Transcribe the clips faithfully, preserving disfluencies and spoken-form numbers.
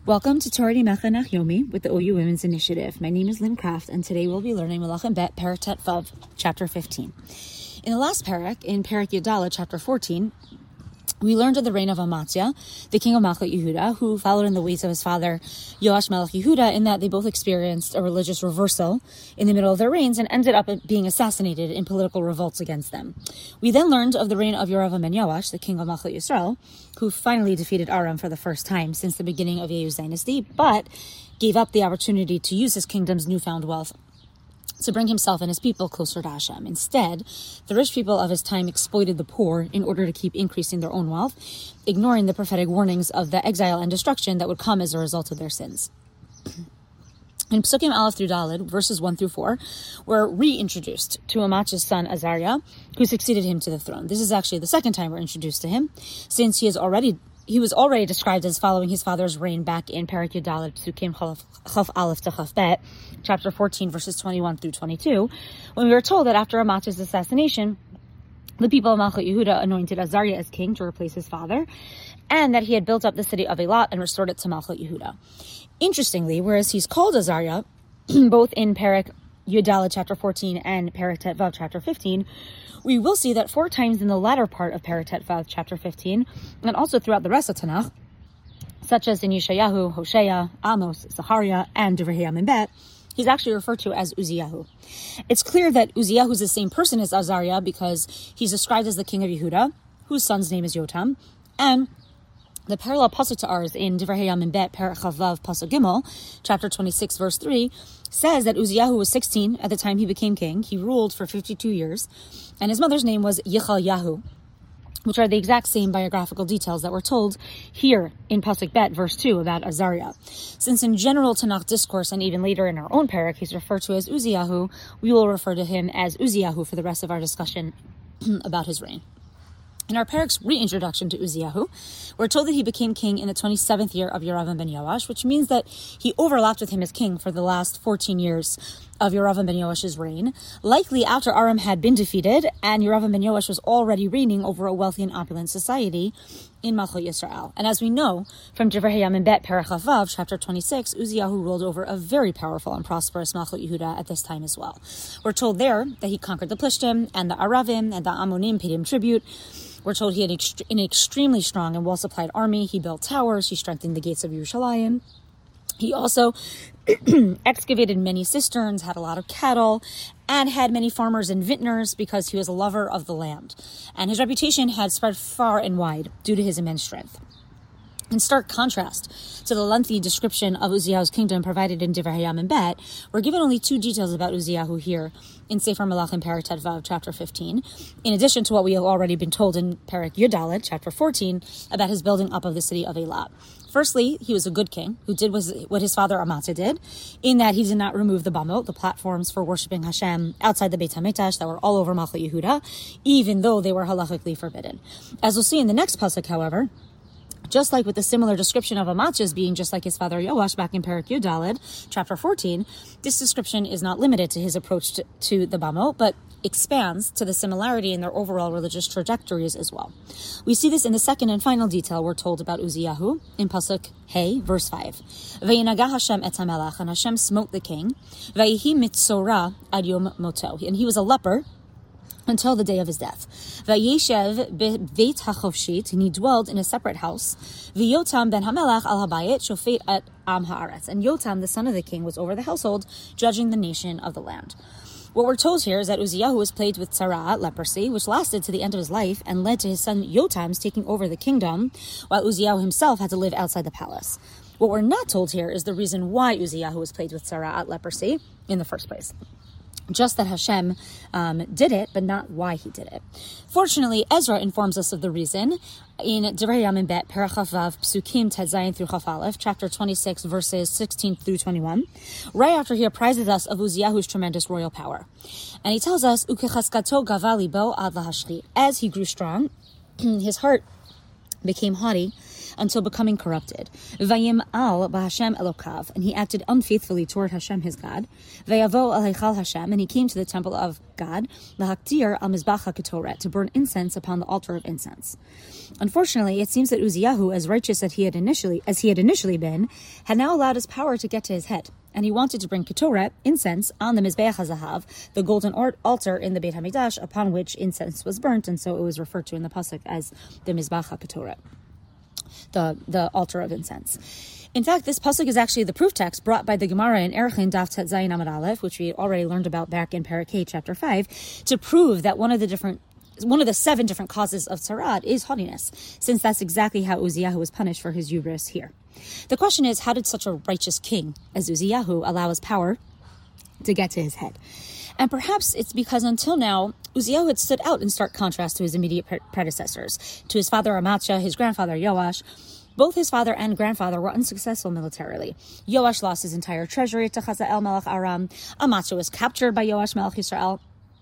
Welcome to Torah Nimecha Yomi with the O U Women's Initiative. My name is Lynn Kraft, and today we'll be learning Melachim Bet, Perek Tet Vav, chapter fifteen. In the last Perek, in Perek Yudala, chapter fourteen, we learned of the reign of Amatzia, the king of Malchut Yehuda, who followed in the ways of his father Yoash Melech Yehuda, in that they both experienced a religious reversal in the middle of their reigns and ended up being assassinated in political revolts against them. We then learned of the reign of Yoravam ben Yoash, the king of Malchut Yisrael, who finally defeated Aram for the first time since the beginning of Yehu's dynasty, but gave up the opportunity to use his kingdom's newfound wealth to bring himself and his people closer to Hashem. Instead, the rich people of his time exploited the poor in order to keep increasing their own wealth, ignoring the prophetic warnings of the exile and destruction that would come as a result of their sins. In Psukim Aleph through Daled, verses one through four, we're reintroduced to Amatz's son Azariah, who succeeded him to the throne. This is actually the second time we're introduced to him, since he is already He was already described as following his father's reign back in Perek Yudaled, Psukim Chaf Aleph to Chaf Bet, chapter fourteen, verses twenty-one through twenty-two, when we were told that after Amatz's assassination, the people of Malchut Yehuda anointed Azariah as king to replace his father, and that he had built up the city of Eilat and restored it to Malchut Yehuda. Interestingly, whereas he's called Azariah, both in Perek Yudaled, chapter fourteen, and Perek Tet Vav, chapter fifteen, we will see that four times in the latter part of Perek Tet Vav, chapter fifteen, and also throughout the rest of Tanakh, such as in Yeshayahu, Hosea, Amos, Zechariah, and Divrei Yamin Bet, he's actually referred to as Uziyahu. It's clear that Uziyahu is the same person as Azariah because he's described as the king of Yehuda, whose son's name is Yotam, and the parallel pasuk to ours in Divrei Yamin Bet, Perek Chavav, pasuk Gimel, chapter twenty-six, verse three, says that Uziyahu was sixteen at the time he became king. He ruled for fifty-two years, and his mother's name was Yechalyahu, which are the exact same biographical details that were told here in pasuk Bet, verse two, about Azariah. Since in general Tanakh discourse, and even later in our own Perek, he's referred to as Uziyahu, we will refer to him as Uziyahu for the rest of our discussion about his reign. In our Perek's reintroduction to Uziyahu, we're told that he became king in the twenty-seventh year of Yoravam ben Yoash, which means that he overlapped with him as king for the last fourteen years of Yoravam ben Yoash's reign, likely after Aram had been defeated and Yoravam ben Yoash was already reigning over a wealthy and opulent society in Malchut Yisrael. And as we know from Divrei Yamin Bet, Perek Chavav, chapter twenty-six, Uziyahu ruled over a very powerful and prosperous Malchut Yehuda at this time as well. We're told there that he conquered the Plishtim and the Aravim, and the Ammonim paid him tribute. We're told he had ext- an extremely strong and well-supplied army. He built towers. He strengthened the gates of Yerushalayim. He also excavated many cisterns, had a lot of cattle, and had many farmers and vintners because he was a lover of the land. And his reputation had spread far and wide due to his immense strength. In stark contrast to the lengthy description of Uziyahu's kingdom provided in Divrei Yamin Bet, we're given only two details about Uziyahu here in Sefer Melachim Perek Tet Vav, chapter fifteen, in addition to what we have already been told in Perek Yudaled, chapter fourteen, about his building up of the city of Eilat. Firstly, he was a good king who did what his father Amatzia did, in that he did not remove the bamot, the platforms for worshiping Hashem outside the Beit HaMikdash that were all over Malchut Yehuda, even though they were halachically forbidden. As we'll see in the next pasuk, however, just like with the similar description of Amatzia being just like his father Yoash back in Perek Yudaled, chapter fourteen, this description is not limited to his approach to, to the bamot, but expands to the similarity in their overall religious trajectories as well. We see this in the second and final detail we're told about Uziyahu in pasuk Hey, verse five. Vayinagah Hashem et hamelach, and Hashem smote the king. Vayihi mitzora ad yom moto, and he was a leper until the day of his death. Vayeshev beit hachovshit, and he dwelled in a separate house. V'yotam ben hamelach al habayit shofet at am haaretz, and Yotam, the son of the king, was over the household, judging the nation of the land. What we're told here is that Uziyahu was plagued with tzara, leprosy, which lasted to the end of his life and led to his son Yotam's taking over the kingdom, while Uziyahu himself had to live outside the palace. What we're not told here is the reason why Uziyahu was plagued with tzara, leprosy, in the first place. Just that Hashem um, did it, but not why he did it. Fortunately, Ezra informs us of the reason in Divrei Yamin Bet, Perek Chavav, Psukim Tet Zayin through Chaf Aleph, chapter twenty-six, verses sixteen through twenty-one, right after he apprises us of Uziyahu's tremendous royal power. And he tells us, Ukechaskato gava libo ad lahashchit. As he grew strong, his heart became haughty, until becoming corrupted. Vayim al b'Hashem Elokav, and he acted unfaithfully toward Hashem his God. Vayavo al Heichal Hashem, and he came to the temple of God, lahaktir al mizbach haketoret, to burn incense upon the altar of incense. Unfortunately, it seems that Uzziyahu, as righteous as he had initially as he had initially been, had now allowed his power to get to his head, and he wanted to bring ketoret, incense, on the mizbeach hazahav, the golden altar in the Beit Hamikdash, upon which incense was burnt, and so it was referred to in the pasuk as the mizbach haketoret, the the altar of incense. In fact, this pasuk is actually the proof text brought by the Gemara in Erchin Daf Tet Zayin Amud Aleph, which we already learned about back in Perek Hey, chapter five, to prove that one of the different One of the seven different causes of tzara'at is haughtiness, since that's exactly how Uzziyahu was punished for his hubris here. The question is, how did such a righteous king as Uzziyahu allow his power to get to his head? And perhaps it's because until now, Uzziyahu had stood out in stark contrast to his immediate pre- predecessors, to his father Amatzah, his grandfather Yoash. Both his father and grandfather were unsuccessful militarily. Yoash lost his entire treasury to Hazael Melech Aram. Amatzah was captured by Yoash Melech Yisrael.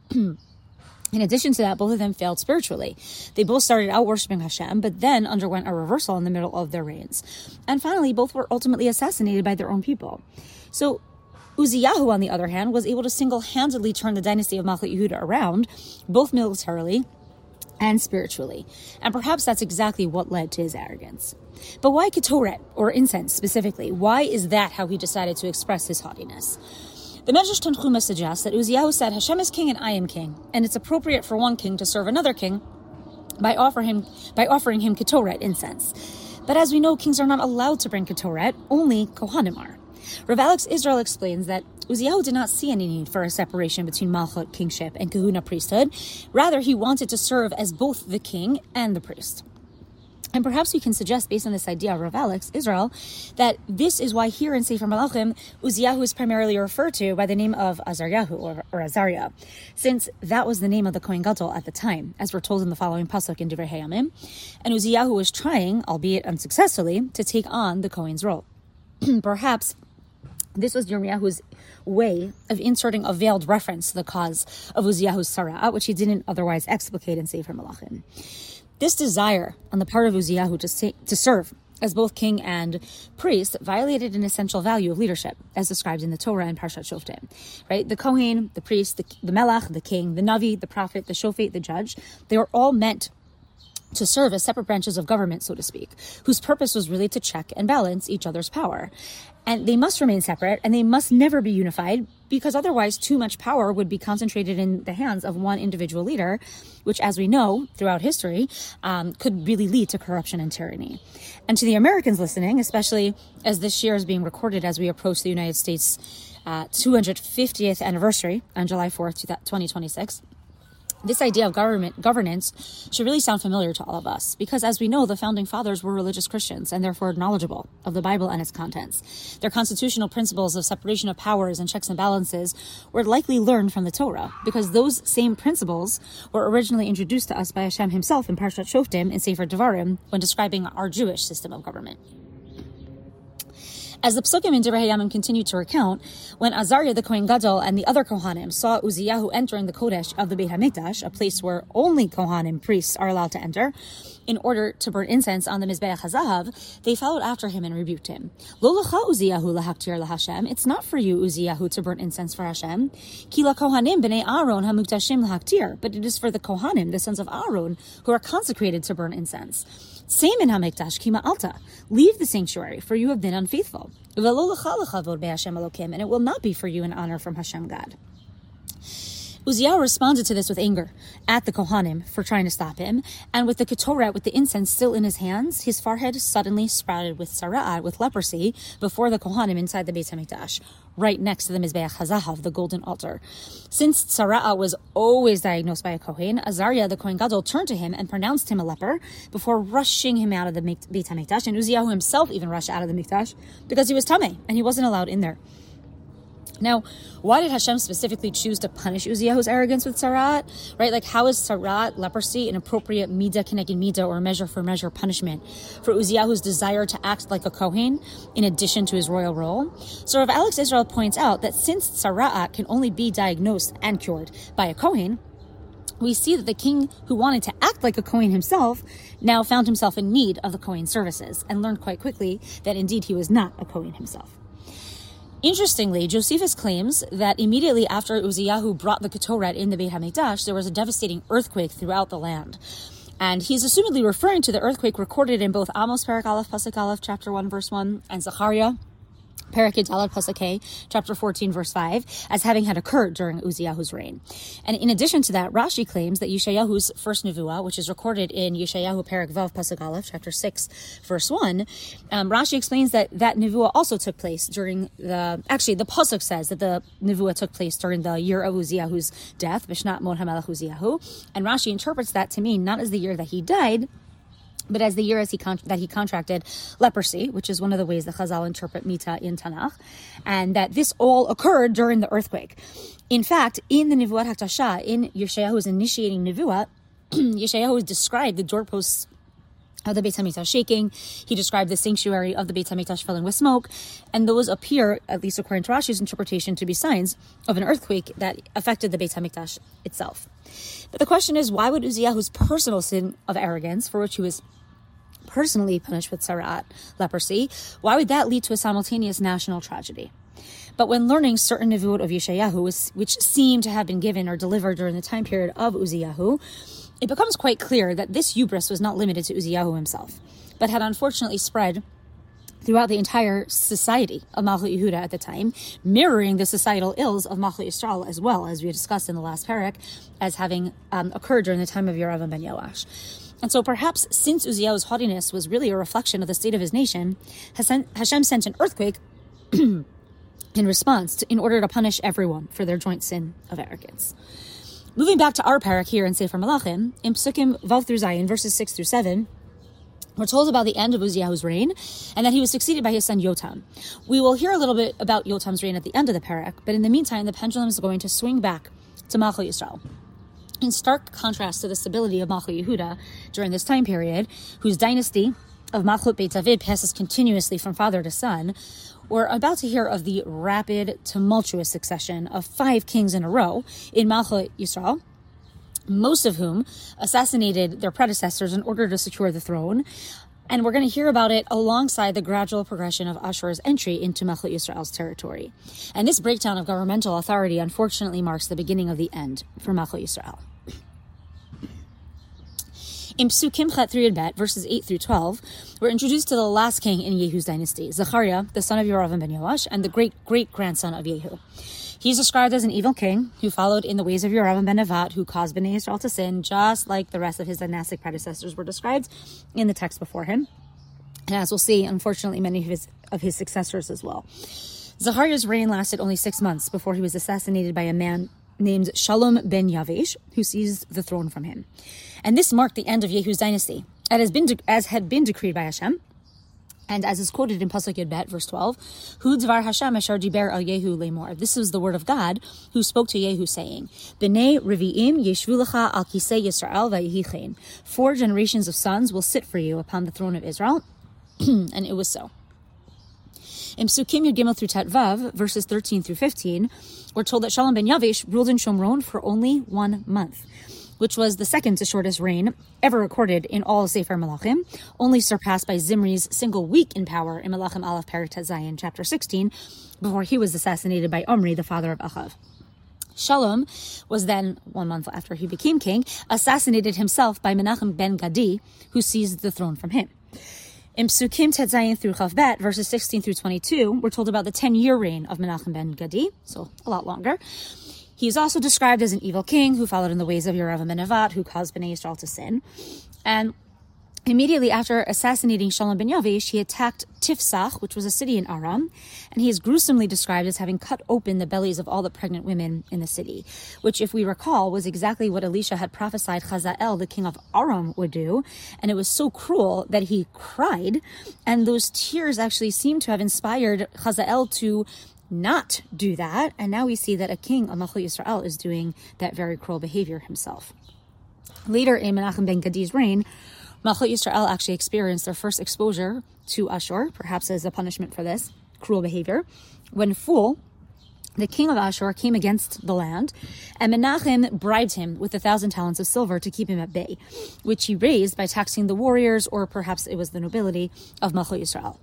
In addition to that, both of them failed spiritually. They both started out worshiping Hashem, but then underwent a reversal in the middle of their reigns. And finally, both were ultimately assassinated by their own people. So Uzziyahu, on the other hand, was able to single-handedly turn the dynasty of Malchut Yehuda around, both militarily and spiritually. And perhaps that's exactly what led to his arrogance. But why ketoret, or incense specifically? Why is that how he decided to express his haughtiness? The Medrash Tanchuma suggests that Uzziyahu said, Hashem is king and I am king, and it's appropriate for one king to serve another king by, offer him, by offering him ketoret, incense. But as we know, kings are not allowed to bring ketoret, only Kohanim are. Rav Alex Israel explains that Uzziyahu did not see any need for a separation between Malchut, kingship, and Kahuna, priesthood. Rather, he wanted to serve as both the king and the priest. And perhaps we can suggest, based on this idea of Rav Alex Israel, that this is why here in Sefer Malachim, Uzziyahu is primarily referred to by the name of Azaryahu, or, or Azariah, since that was the name of the Kohen Gadol at the time, as we're told in the following pasuk in Divrei Hayamim. And Uzziyahu was trying, albeit unsuccessfully, to take on the Kohen's role. Perhaps this was Yirmiyahu's way of inserting a veiled reference to the cause of Uzziyahu's tzara'at, which he didn't otherwise explicate in Sefer Malachim. This desire on the part of Uzziyahu to, say, to serve as both king and priest violated an essential value of leadership, as described in the Torah and Parshat Shoftim. Right? The Kohen, the priest, the, the Melech, the king, the Navi, the prophet, the Shofet, the judge, they were all meant to serve as separate branches of government, so to speak, whose purpose was really to check and balance each other's power. And they must remain separate, and they must never be unified, because otherwise too much power would be concentrated in the hands of one individual leader, which, as we know throughout history, um, could really lead to corruption and tyranny. And to the Americans listening, especially as this year is being recorded as we approach the United States' uh, two hundred fiftieth anniversary on July fourth, twenty twenty-six, this idea of government governance should really sound familiar to all of us, because as we know, the founding fathers were religious Christians and therefore knowledgeable of the Bible and its contents. Their constitutional principles of separation of powers and checks and balances were likely learned from the Torah, because those same principles were originally introduced to us by Hashem himself in Parshat Shoftim in Sefer Devarim when describing our Jewish system of government. As the Psukim in Divrei Hayamim continue to recount, when Azariah the Kohen Gadol and the other Kohanim saw Uzziyahu entering the Kodesh of the Beit HaMikdash, a place where only Kohanim, priests, are allowed to enter, in order to burn incense on the Mizbeach HaZahav, they followed after him and rebuked him. Lo lecha Uzziyahu lahaktir laHashem. It's not for you, Uzziyahu, to burn incense for Hashem. Ki la Kohanim b'nei Aaron hamuktashim lahaktir. But it is for the Kohanim, the sons of Aaron, who are consecrated to burn incense. Same in HaMikdash, Kima Alta. Leave the sanctuary, for you have been unfaithful. And it will not be for you an honor from Hashem God. Uzziyahu responded to this with anger at the Kohanim for trying to stop him, and with the ketoret, with the incense still in his hands, his forehead suddenly sprouted with tzara'at, with leprosy, before the Kohanim inside the Beit HaMikdash, right next to the Mizbeach HaZahav, the golden altar. Since tzara'at was always diagnosed by a Kohen, Azariah, the Kohen Gadol, turned to him and pronounced him a leper before rushing him out of the Beit HaMikdash, and Uzziyahu himself even rushed out of the Mikdash because he was tameh and he wasn't allowed in there. Now, why did Hashem specifically choose to punish Uzziyahu's arrogance with tzara'at? Right? Like, how is tzara'at, leprosy, an appropriate midah keneged midah, or measure for measure punishment for Uzziyahu's desire to act like a Kohen in addition to his royal role? So Rav Alex Israel points out that since tzara'at can only be diagnosed and cured by a Kohen, we see that the king who wanted to act like a Kohen himself now found himself in need of the Kohen's services and learned quite quickly that indeed he was not a Kohen himself. Interestingly, Josephus claims that immediately after Uziyahu brought the Ketoret in the Beit HaMikdash, there was a devastating earthquake throughout the land. And he's assumedly referring to the earthquake recorded in both Amos Perek Aleph Pasuk Aleph, chapter one, verse one, and Zechariah Perek Yudalad Pasuk Hey, chapter fourteen, verse five, as having had occurred during Uziyahu's reign. And in addition to that, Rashi claims that Yeshayahu's first nevuah, which is recorded in Yeshayahu Perek Vav Pasuk Aleph, chapter six, verse one, um, Rashi explains that that nevuah also took place during the, actually the Pasuk says that the nevuah took place during the year of Uziyahu's death, Bishnat Mod HaMelech Uziyahu, and Rashi interprets that to mean not as the year that he died, but as the year as he con- that he contracted leprosy, which is one of the ways the Chazal interpret Mita in Tanakh, and that this all occurred during the earthquake. In fact, in the Nevuat HaKtasha, in Yeshayahu's initiating Nevuah, Yeshayahu described the doorposts of the Beit HaMikdash shaking. He described the sanctuary of the Beit HaMikdash filling with smoke, and those appear, at least according to Rashi's interpretation, to be signs of an earthquake that affected the Beit HaMikdash itself. But the question is, why would Uziyahu's personal sin of arrogance, for which he was personally punished with Sarat, leprosy, why would that lead to a simultaneous national tragedy? But when learning certain nevuot of Yeshayahu, which seem to have been given or delivered during the time period of Uziyahu, it becomes quite clear that this hubris was not limited to Uziyahu himself, but had unfortunately spread throughout the entire society of Malchut Yehuda at the time, mirroring the societal ills of Malchut Yisrael as well, as we discussed in the last parak, as having um, occurred during the time of Yeravam ben Yoash. And so perhaps since Uziyahu's haughtiness was really a reflection of the state of his nation, Hashem sent an earthquake in response to, in order to punish everyone for their joint sin of arrogance. Moving back to our parak here in Sefer Malachim, in Psukim Vav through Zayin, verses six through seven, we're told about the end of Uziyahu's reign and that he was succeeded by his son Yotam. We will hear a little bit about Yotam's reign at the end of the parak, but in the meantime, the pendulum is going to swing back to Malchut Yisrael. In stark contrast to the stability of Malchut Yehuda during this time period, whose dynasty of Malchut Beit David passes continuously from father to son, we're about to hear of the rapid, tumultuous succession of five kings in a row in Malchut Yisrael, most of whom assassinated their predecessors in order to secure the throne. And we're going to hear about it alongside the gradual progression of Ashur's entry into Malchut Yisrael's territory. And this breakdown of governmental authority unfortunately marks the beginning of the end for Malchut Yisrael. In Psukim Chet three Bet, verses eight through twelve, we're introduced to the last king in Yehu's dynasty, Zechariah, the son of Yeravam ben Yoash, and the great-great-grandson of Yehu. He's described as an evil king who followed in the ways of Yeravam ben Nevat, who caused Bnei Yisrael to sin, just like the rest of his dynastic predecessors were described in the text before him. And as we'll see, unfortunately, many of his, of his successors as well. Zechariah's reign lasted only six months before he was assassinated by a man named Shalom ben Yavesh, who seized the throne from him. And this marked the end of Yehu's dynasty, as, has been de- as had been decreed by Hashem, and as is quoted in Pasuk Yud Bet, verse twelve, Hu dvar Hashem asher diber al Yehu lemor. This is the word of God, who spoke to Yehu, saying, B'nei Revi'im yeshvu lecha al kisei Yisrael v'yihichein. Four generations of sons will sit for you upon the throne of Israel. And it was so. In Psukim Yud Gimel through Tet Vav, verses thirteen through fifteen, we're told that Shalom ben Yavesh ruled in Shomron for only one month, which was the second to shortest reign ever recorded in all of Sefer Malachim, only surpassed by Zimri's single week in power in Malachim Aleph Perek Tet Zayin, chapter sixteen, before he was assassinated by Omri, the father of Achav. Shalom was then, one month after he became king, assassinated himself by Menachem ben Gadi, who seized the throne from him. In Psukim Tet Zayin through Chav Bet, verses sixteen through twenty-two, we're told about the ten-year reign of Menachem ben Gadi, so a lot longer. He is also described as an evil king who followed in the ways of Yeravam ben Nevat, who caused Bnei Yisrael to sin. And immediately after assassinating Shalom ben Yavesh, he attacked Tifsach, which was a city in Aram, and he is gruesomely described as having cut open the bellies of all the pregnant women in the city, which, if we recall, was exactly what Elisha had prophesied Chazael, the king of Aram, would do. And it was so cruel that he cried, and those tears actually seem to have inspired Chazael to not do that, and now we see that a king of Malchut Yisrael is doing that very cruel behavior himself. Later in Menachem ben Gadi's reign, Malchut Yisrael actually experienced their first exposure to Ashur, perhaps as a punishment for this cruel behavior, when Phul, the king of Ashur came against the land, and Menachem bribed him with a thousand talents of silver to keep him at bay, which he raised by taxing the warriors, or perhaps it was the nobility, of Malchut Yisrael.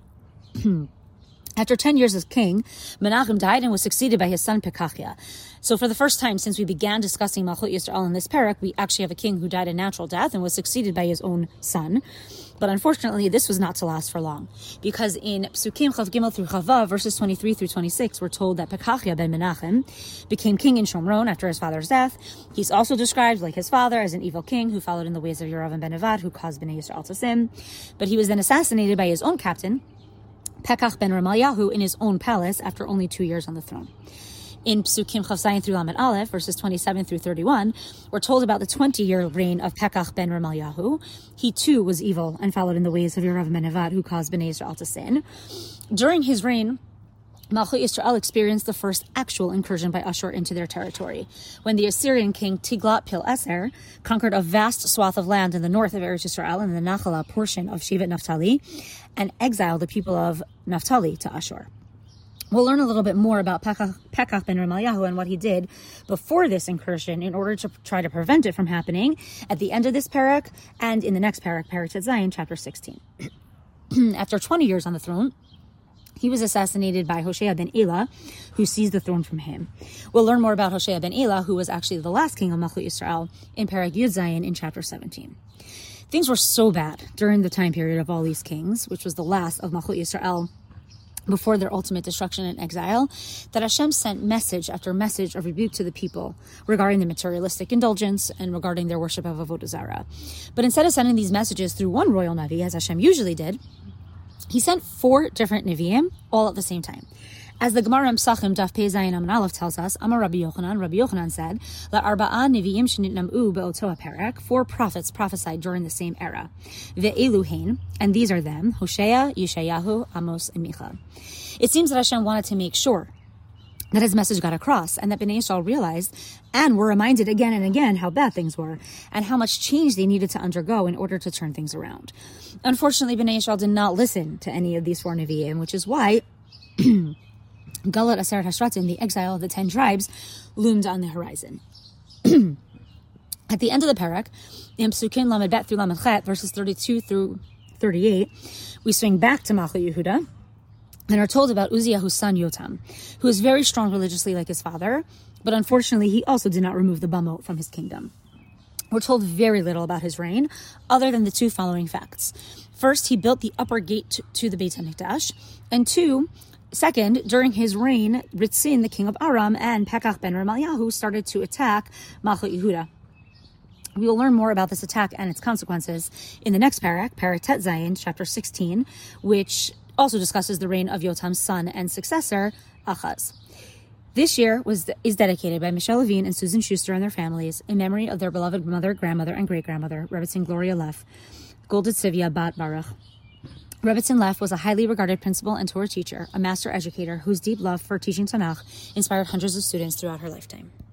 After ten years as king, Menachem died and was succeeded by his son Pekachiah. So for the first time since we began discussing Malchut Yisrael in this parak, we actually have a king who died a natural death and was succeeded by his own son. But unfortunately, this was not to last for long, because in Psukim Chav Gimel through Chavav, verses twenty-three through twenty-six, we're told that Pekachiah ben Menachem became king in Shomron after his father's death. He's also described, like his father, as an evil king who followed in the ways of Yeravam ben Nevat, who caused Bnei Yisrael to sin. But he was then assassinated by his own captain, Pekach ben Ramalyahu, in his own palace after only two years on the throne. In Psukim Chav Zayin through Lamed Aleph, verses twenty-seven through thirty-one, we're told about the twenty-year reign of Pekach ben Ramalyahu. He too was evil and followed in the ways of Yeravam ben Nevat, who caused Bnei Yisrael to sin. During his reign, Malchut Yisrael experienced the first actual incursion by Ashur into their territory, when the Assyrian king Tiglat-Pileser conquered a vast swath of land in the north of Eretz Yisrael and the Nachala portion of Shevet Naphtali, and exiled the people of Naphtali to Ashur. We'll learn a little bit more about Pekach, Pekach ben Ramalyahu and what he did before this incursion in order to try to prevent it from happening at the end of this parak and in the next parak, Parak Tet Zayin, chapter sixteen. After twenty years on the throne, he was assassinated by Hoshea ben Elah, who seized the throne from him. We'll learn more about Hoshea ben Elah, who was actually the last king of Malchut Yisrael, in Parak Yud Zayin in chapter seventeen. Things were so bad during the time period of all these kings, which was the last of Malchut Yisrael before their ultimate destruction and exile, that Hashem sent message after message of rebuke to the people regarding the materialistic indulgence and regarding their worship of Avodah Zarah. But instead of sending these messages through one royal Navi, as Hashem usually did, he sent four different Nevi'im all at the same time. As the Gemara in Psachim, Daf Pei Zayin Amud Aleph tells us, Amar Rabbi Yochanan, Rabbi Yochanan said, La arba'a nevi'im shenitnam'u be'oto ha'perek, four prophets prophesied during the same era. Ve'elu hein, and these are them, Hosea, Yeshayahu, Amos, and Micha. It seems that Hashem wanted to make sure that his message got across, and that Bnei Yisrael realized and were reminded again and again how bad things were, and how much change they needed to undergo in order to turn things around. Unfortunately, Bnei Yisrael did not listen to any of these four Nevi'im, which is why Galat Aseret Hashratim, the exile of the ten tribes, loomed on the horizon. At the end of the parak, in Psukim Lamed Bet through Lamed Chet, verses thirty-two through thirty-eight, we swing back to Malchut Yehuda and are told about Uzziyahu's son Yotam, who is very strong religiously like his father, but unfortunately he also did not remove the bamot from his kingdom. We're told very little about his reign, other than the two following facts. First, he built the upper gate to, to the Beit HaMikdash, and two, Second, during his reign, Ritzin, the king of Aram, and Pekach ben Ramalyahu started to attack Malchut Yehuda. We will learn more about this attack and its consequences in the next parak, Parak Tet Zayin, chapter sixteen, which also discusses the reign of Yotam's son and successor, Achaz. This year was is dedicated by Michelle Levine and Susan Schuster and their families in memory of their beloved mother, grandmother, and great-grandmother, Rebbetzin Gloria Leff, Goldet Sivya Bat Baruch. Rebbetzin Leff was a highly regarded principal and Torah teacher, a master educator whose deep love for teaching Tanakh inspired hundreds of students throughout her lifetime.